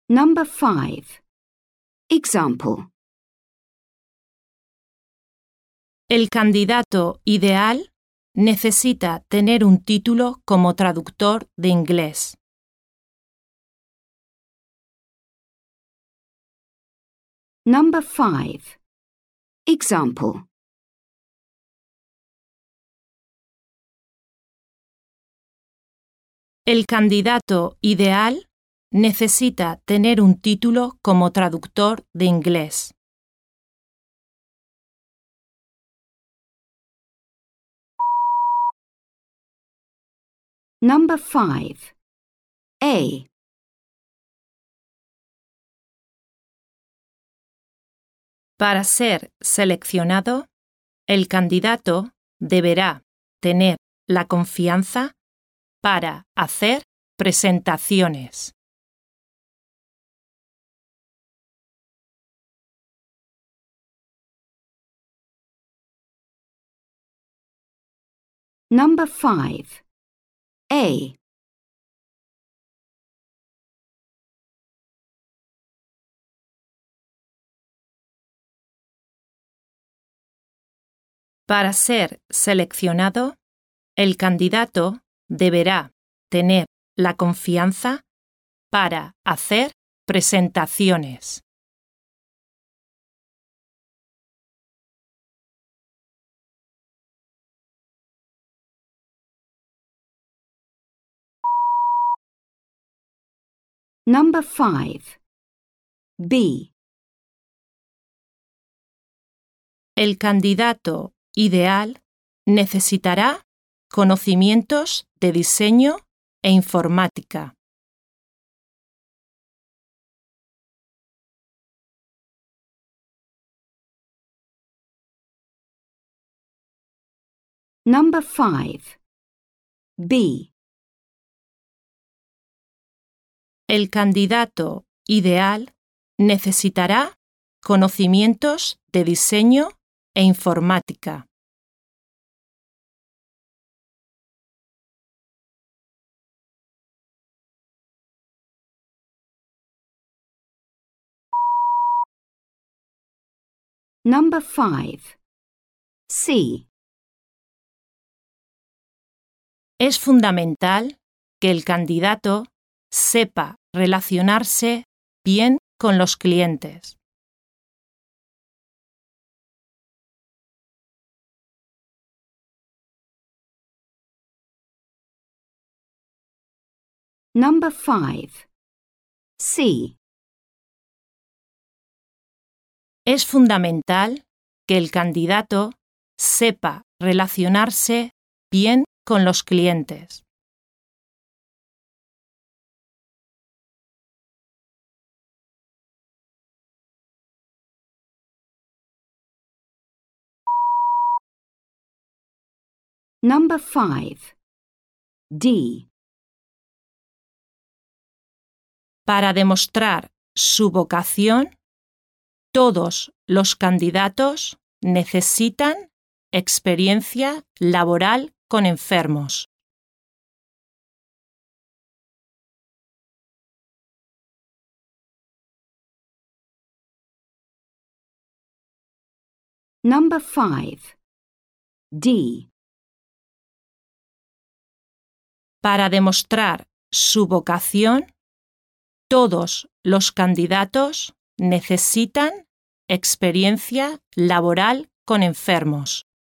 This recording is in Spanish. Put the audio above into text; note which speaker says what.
Speaker 1: Number 5. Example.
Speaker 2: El candidato ideal necesita tener un título como traductor de inglés.
Speaker 1: Number 5. Example.
Speaker 2: El candidato ideal necesita tener un título como traductor de inglés.
Speaker 1: Number 5. A.
Speaker 2: Para ser seleccionado, el candidato deberá tener la confianza para hacer presentaciones.
Speaker 1: Number 5. A.
Speaker 2: Para ser seleccionado, el candidato deberá tener la confianza para hacer presentaciones.
Speaker 1: Number 5. B.
Speaker 2: El candidato ideal necesitará conocimientos de diseño e informática.
Speaker 1: Number 5. B.
Speaker 2: El candidato ideal necesitará conocimientos de diseño e informática.
Speaker 1: Number 5. C.
Speaker 2: Es fundamental que el candidato sepa relacionarse bien con los clientes.
Speaker 1: Number 5. C.
Speaker 2: Es fundamental que el candidato sepa relacionarse bien con los clientes.
Speaker 1: Number 5. D.
Speaker 2: Para demostrar su vocación, todos los candidatos necesitan experiencia laboral con enfermos.
Speaker 1: Number 5. D.
Speaker 2: Para demostrar su vocación, todos los candidatos necesitan experiencia laboral con enfermos.